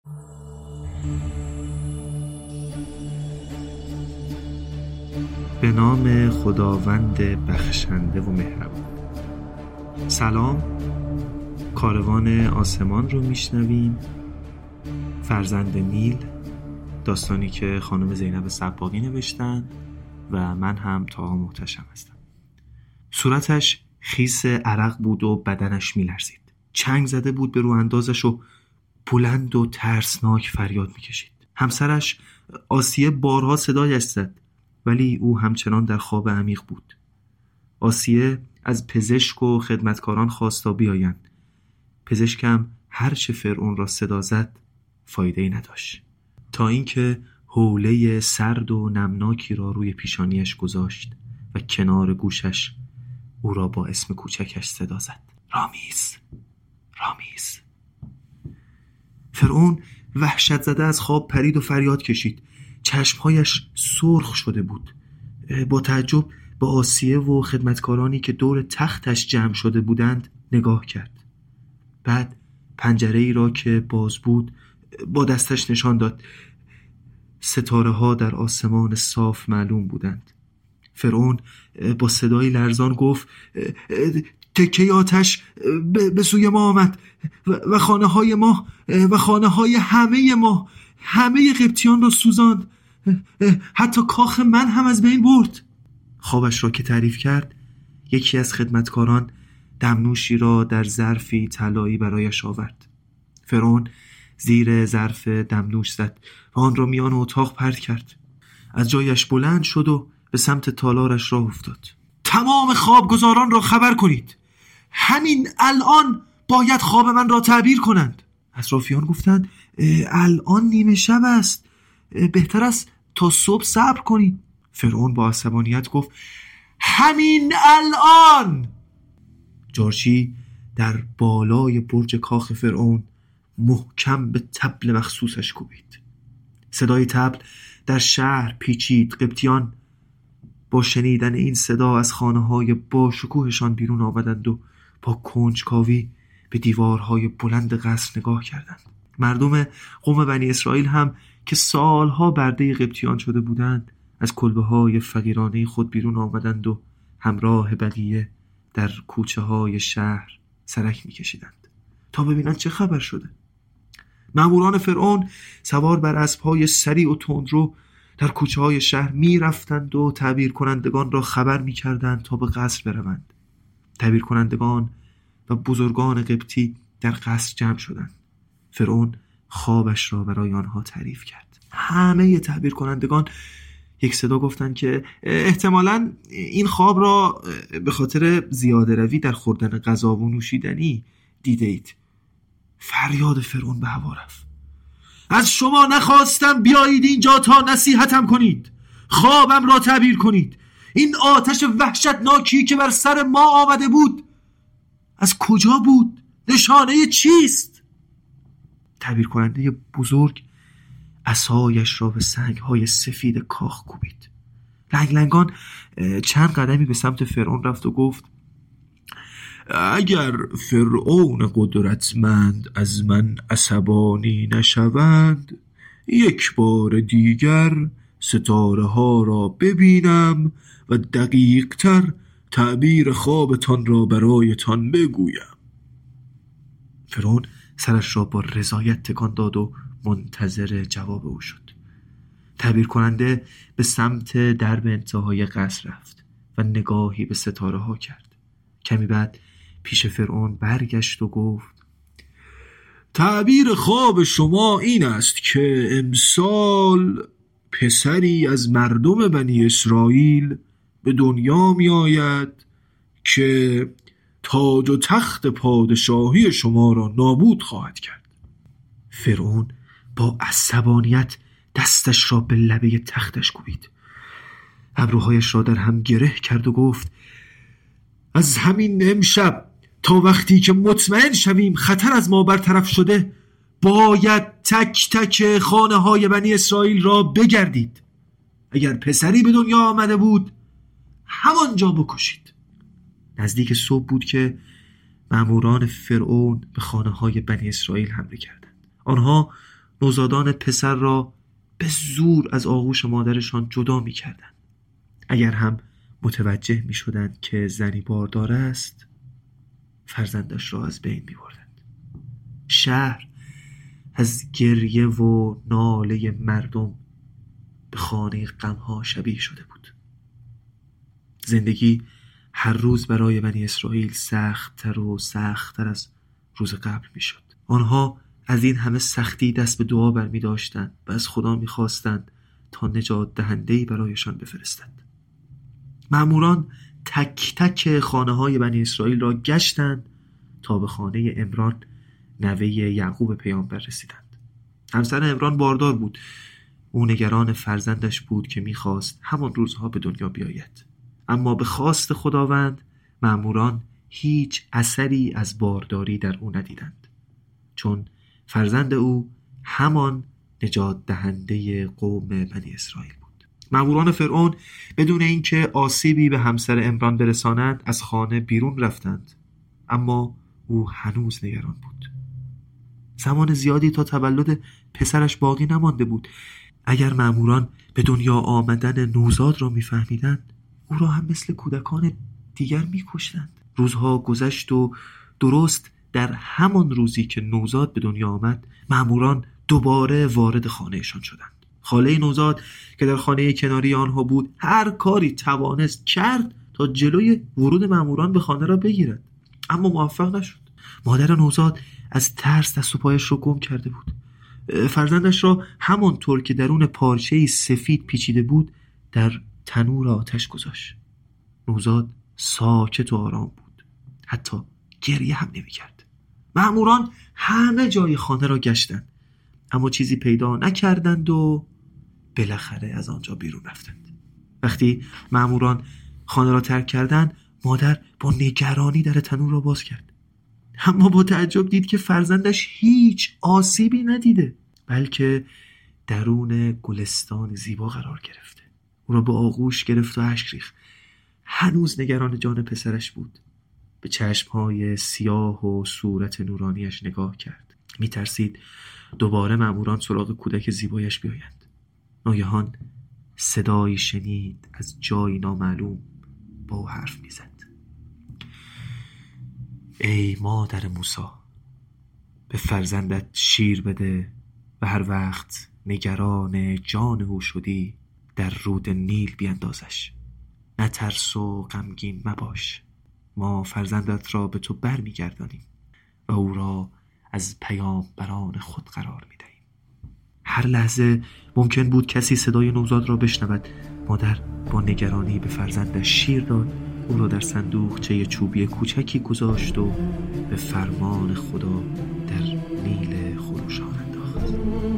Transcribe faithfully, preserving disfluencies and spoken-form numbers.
به نام خداوند بخشنده و مهربان. سلام، کاروان آسمان رو میشنویم. فرزند نیل، داستانی که خانم زینب سباقی نوشتن و من هم طاها محتشم هستم. صورتش خیس عرق بود و بدنش میلرزید. چنگ زده بود به رو اندازش و بلند و ترسناک فریاد میکشید. همسرش آسیه بارها صدایش زد، ولی او همچنان در خواب عمیق بود. آسیه از پزشک و خدمتکاران خواست تا بیایند. پزشکم هر چه فرعون را صدا زد فایده‌ای نداشت، تا اینکه حوله سرد و نمناکی را روی پیشانیش گذاشت و کنار گوشش او را با اسم کوچکش صدا زد. رامیز، رامیز. فرعون وحشت زده از خواب پرید و فریاد کشید. چشمهایش سرخ شده بود. با تعجب به آسیه و خدمتکارانی که دور تختش جمع شده بودند نگاه کرد. بعد پنجره ای را که باز بود با دستش نشان داد. ستاره ها در آسمان صاف معلوم بودند. فرعون با صدای لرزان گفت تکه آتش به سوی ما آمد و خانه های ما و خانه های همه ما، همه قبطیان را سوزاند، حتی کاخ من هم از بین برد. خوابش را که تعریف کرد، یکی از خدمتکاران دمنوشی را در ظرفی طلایی برایش آورد. فرعون زیر ظرف دمنوش زد و آن را میان اتاق پرت کرد. از جایش بلند شد و به سمت تالارش راه افتاد. تمام خوابگزاران را خبر کنید، همین الان باید خواب من را تعبیر کنند. اطرافیان گفتند الان نیمه شب است، بهتر است تا صبح صبر کنید. فرعون با عصبانیت گفت همین الان. جارچی در بالای برج کاخ فرعون محکم به طبل مخصوصش کوبید. صدای طبل در شهر پیچید. قبطیان با شنیدن این صدا از خانه‌های با شکوهشان بیرون آمدند و با کنجکاوی به دیوارهای بلند قصر نگاه کردند. مردم قوم بنی اسرائیل هم که سالها برده قبطیان شده بودند از کلبه‌های فقیرانه خود بیرون آمدند و همراه بقیه در کوچه‌های شهر سرک می‌کشیدند تا ببینند چه خبر شده. ماموران فرعون سوار بر اسب‌های سریع و تندرو در کوچه‌های شهر می‌رفتند و تعبیر کنندگان را خبر می‌کردند تا به قصر بروند. تعبیر کنندگان و بزرگان قبطی در قصر جمع شدند. فرعون خوابش را برای آنها تعریف کرد. همه تعبیر کنندگان یک صدا گفتند که احتمالاً این خواب را به خاطر زیاده روی در خوردن غذا و نوشیدنی دیده اید. فریاد فرعون به هوا رفت. از شما نخواستم بیایید اینجا تا نصیحتم کنید، خوابم را تعبیر کنید. این آتش وحشتناکی که بر سر ما آمده بود از کجا بود؟ نشانه چیست؟ تعبیر کننده بزرگ عصایش را به سنگ‌های سفید کاخ کوبید. لنگ لنگان چند قدمی به سمت فرعون رفت و گفت اگر فرعون قدرتمند از من عصبانی نشوند، یک بار دیگر ستاره ها را ببینم و دقیق تر تعبیر خوابتان را برایتان بگویم. فرعون سرش را با رضایت تکان داد و منتظر جواب او شد. تعبیر کننده به سمت درب انتهای قصر رفت و نگاهی به ستاره ها کرد. کمی بعد پیش فرعون برگشت و گفت تعبیر خواب شما این است که امسال پسری از مردم بنی اسرائیل به دنیا می آید که تاج و تخت پادشاهی شما را نابود خواهد کرد. فرعون با عصبانیت دستش را به لبه تختش کوبید. ابروهایش را در هم گره کرد و گفت از همین امشب تا وقتی که مطمئن شویم خطر از ما برطرف شده، باید تک تک خانه های بنی اسرائیل را بگردید. اگر پسری به دنیا آمده بود همانجا بکشید. نزدیک صبح بود که ماموران فرعون به خانه های بنی اسرائیل حمله کردند. آنها نوزادان پسر را به زور از آغوش مادرشان جدا می کردن. اگر هم متوجه می شدند که زنی باردار است، فرزندش را از بین می بردند. شهر از گریه و ناله مردم به خانه غمها شبیه شده بود. زندگی هر روز برای بنی اسرائیل سخت‌تر و سخت‌تر از روز قبل می شد. آنها از این همه سختی دست به دعا برمی داشتند و از خدا می خواستند تا نجات دهنده‌ای برایشان بفرستد. مأموران تک تک خانه های بنی اسرائیل را گشتند تا به خانه عمران نوه یعقوب پیامبر رسیدند. همسر عمران باردار بود. او نگران فرزندش بود که می‌خواست همان روزها به دنیا بیاید. اما به خواست خداوند مأموران هیچ اثری از بارداری در او ندیدند، چون فرزند او همان نجات دهنده قوم بنی اسرائیل بود. مأموران فرعون بدون اینکه آسیبی به همسر عمران برسانند از خانه بیرون رفتند، اما او هنوز نگران بود. زمان زیادی تا تولد پسرش باقی نمانده بود. اگر مأموران به دنیا آمدن نوزاد را میفهمیدند، او را هم مثل کودکان دیگر میکشتند. روزها گذشت و درست در همان روزی که نوزاد به دنیا آمد، مأموران دوباره وارد خانهشان شدند. خاله نوزاد که در خانه کناری آنها بود هر کاری توانست کرد تا جلوی ورود مأموران به خانه را بگیرد، اما موفق نشد. مادر نوزاد از ترس دست و پایش را گم کرده بود. فرزندش را همانطور که درون پارچه‌ای سفید پیچیده بود در تنور آتش گذاشت. نوزاد ساکت و آرام بود، حتی گریه هم نمی کرد. مأموران همه جای خانه را گشتند، اما چیزی پیدا نکردند و بالاخره از آنجا بیرون رفتند. وقتی مأموران خانه را ترک کردند، مادر با نگرانی در تنور را باز کرد، اما با تعجب دید که فرزندش هیچ آسیبی ندیده، بلکه درون گلستان زیبا قرار گرفته. او را به آغوش گرفت و اشک ریخت. هنوز نگران جان پسرش بود. به چشمهای سیاه و صورت نورانیش نگاه کرد. می ترسید دوباره مأموران سراغ کودک زیبایش بیایند. ناگهان صدایی شنید از جایی نامعلوم با او حرف می زد. ای مادر موسی، به فرزندت شیر بده و هر وقت نگران جان او شدی در رود نیل بیندازش. نترس و غمگین مباش، ما فرزندت را به تو بر می گردانیم و او را از پیامبران خود قرار می دهیم. هر لحظه ممکن بود کسی صدای نوزاد را بشنود. مادر با نگرانی به فرزندش شیر داد، او را در صندوقچه چوبی کوچکی گذاشت و به فرمان خدا در نیل خروشان انداخت.